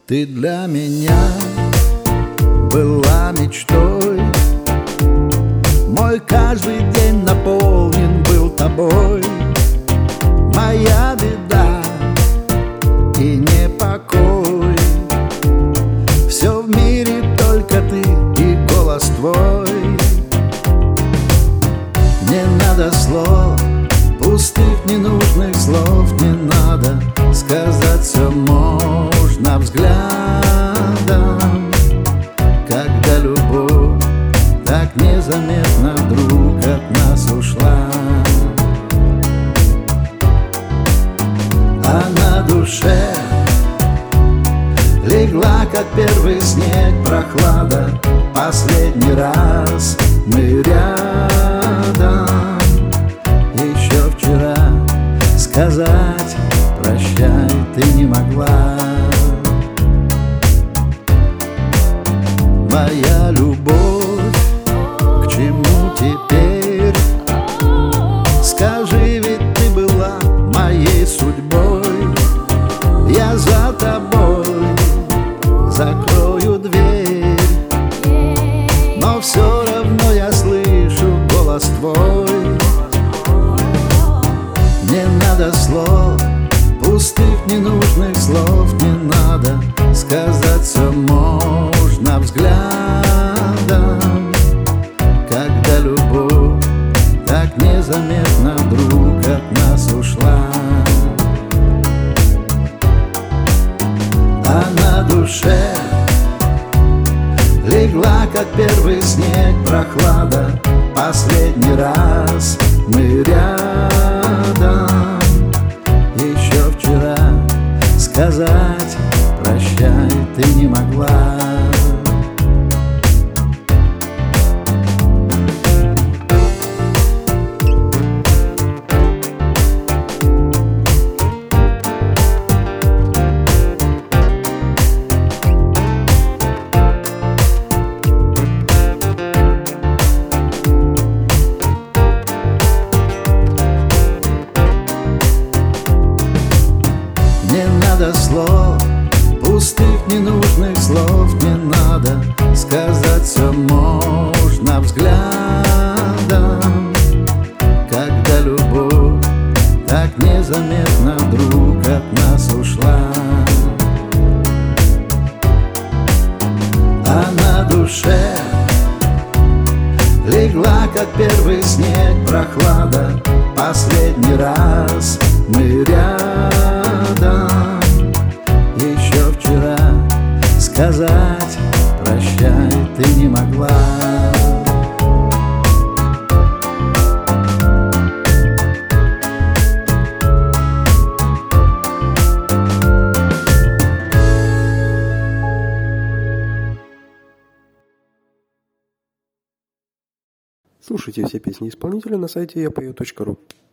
Ты для меня была мечтой, мой каждый день наполнен был тобой. Моя беда и непокой, все в мире только ты и голос твой. Не надо слов, пустых ненужных слов не надо, сказать все можно взглядом. Когда любовь так незаметно вдруг от нас ушла, а на душе легла, как первый снег, прохлада. Последний раз мы рядом. Еще вчера сказать прощай ты не могла. Моя любовь, к чему теперь? Скажи, ведь ты была моей судьбой. Я за тобой закрою дверь, но все равно я слышу голос твой. Не надо слов, пустых ненужных слов не надо, сказать все можно взглядом. Когда любовь так незаметно вдруг от нас ушла, а на душе легла, как первый снег, прохлада. Последний раз мы рядом. Еще вчера сказать прощай ты не могла. Не надо слов, пустых ненужных слов не надо, сказать все можно взглядом. Когда любовь так незаметно вдруг от нас ушла, а на душе легла, как первый снег, прохлада. Последний раз мы рядом. Еще вчера сказать прощай ты не могла. Слушайте все песни исполнителя на сайте yapою.ru.